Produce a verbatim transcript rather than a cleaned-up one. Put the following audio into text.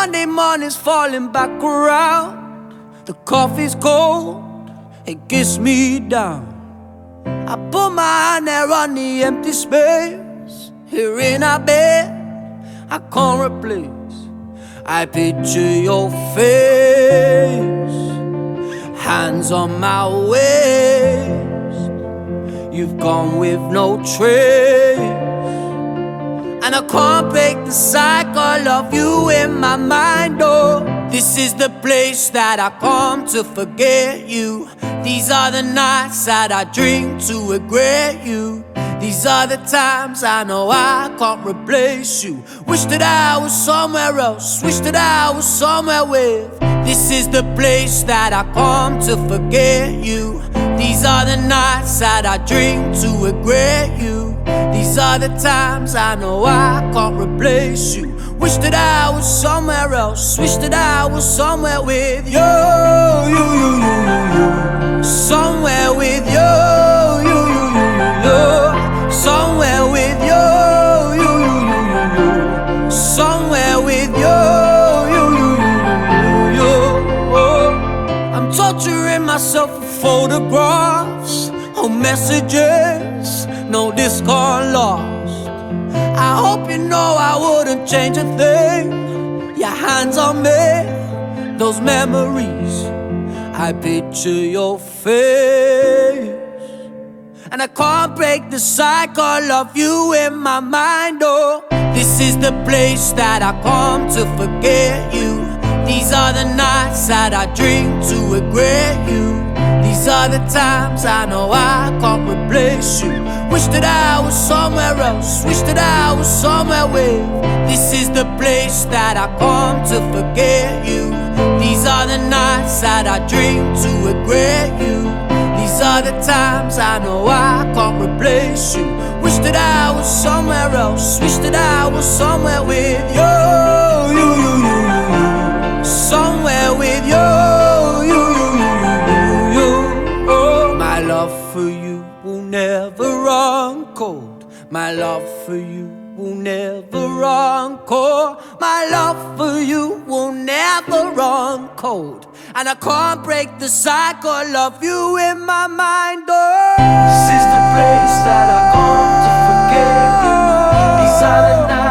Monday morning's falling back around. The coffee's cold, it gets me down. I put my hand there on the empty space here in our bed I can't replace. I picture your face, hands on my waist. You've gone with no trace, and I can't break the cycle of you in my mind. Oh, this is the place that I come to forget you. These are the nights that I drink to regret you. These are the times I know I can't replace you. Wish that I was somewhere else, wish that I was somewhere with. This is the place that I come to forget you. These are the nights that I drink to regret you. These are the times I know I can't replace you. Wish that I was somewhere else, wish that I was somewhere with you, you, you, you, you, you. Somewhere with you, you, you, you, you, you. Somewhere with you, you, you, you, you, you. Somewhere with you, you, you, you, you, you. Oh. I'm torturing myself with photographs or messages, no discord lost. I hope you know I wouldn't change a thing. Your hands on me, those memories. I picture your face, and I can't break the cycle of you in my mind. Oh, this is the place that I come to forget you. These are the nights that I drink to regret you. These are the times I know I can't replace you. Wish that I was somewhere else, wish that I was somewhere with. This is the place that I come to forget you. These are the nights that I drink to regret you. These are the times I know I can't replace you. Wish that I was somewhere else, wish that I was somewhere with you, you, you, you, you. Somewhere with you, you, you, you, you, you. Oh, my love for you will never run cold. My love for you will never run cold. My love for you will never run cold. And I can't break the cycle of you in my mind. Oh, this is the place that I come to forget you. These are the nights